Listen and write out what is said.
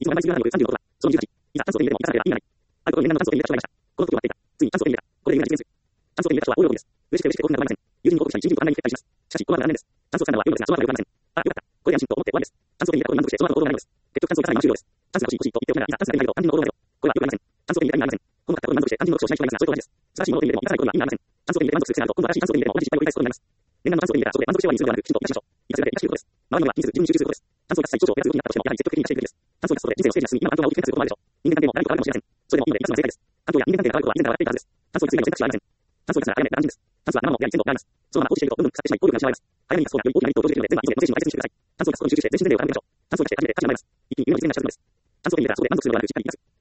いつも名前数がよる36は、その18、いざ、炭素手に入れてもいつまではいらない。あることに念願の炭素手に入れた人がいました。この時を待っていた。ついに炭素手に入れた。これで夢が実現する。炭素手に入れた人は大喜びです。嬉しくて嬉しくて興奮が止まりません。友人に報告したり、人事をあんなに蹴ったりします。しかし、この後は何年です。炭素を使うのは良いのですが、その後は良くありません。あ、よかった。これで安心と思って終わりです。炭素手に入れたことに満足して、その後の行動がないのです。結局炭素を使わないまま終了です。炭素が欲しい欲しいと言っておきながら、いざ炭素が手に入ると肝心の行動がないと。これは良くありません。炭素を手に入れた意味がありません。この方に満足して肝心の読書をしない人がいますが、そういうことです。素晴らしいものを手に入れても、いかないことには意味がありません。炭素を手に入れて満足する癖があると、今度は新しい炭素を手に入れても同じ失敗を繰り返すことになります。念願の炭素を手に入れたら、そこで満足して終わりにするのではなく、きちんと生かしましょう。生かすだけ生かしきることです。周りには気にせず自分に集中することです。炭素を生かす際、長所を減らす動きになったとしても、やはり積極的に生かしていくべきです。炭素を生かすことで人生のステージが進み、今の環境が大きく変化することもあるでしょう。人間関係も何か変わるかもしれません。それでもいいので、いつも正解です。環境や人間関係が変わることは以前から分かっていたはずです。炭素についての選択肢はありません。炭素を生かすなら早めて安心です。炭素は生ものやり鮮度があります。そのまま放置していると、どんどん腐ってしまい、効力が失われます。早めに生かす方がより大きなリスクを享受できるので、全部は以前のステージの大切にしてください。炭素を生かすことに集中して、全身全霊を傾けましょう。炭素を生かして初めて価値が生まれます。一気に夢の実現が近づきます。炭素を手に入れたら、そこで満足するのではなく、しっかり生かす。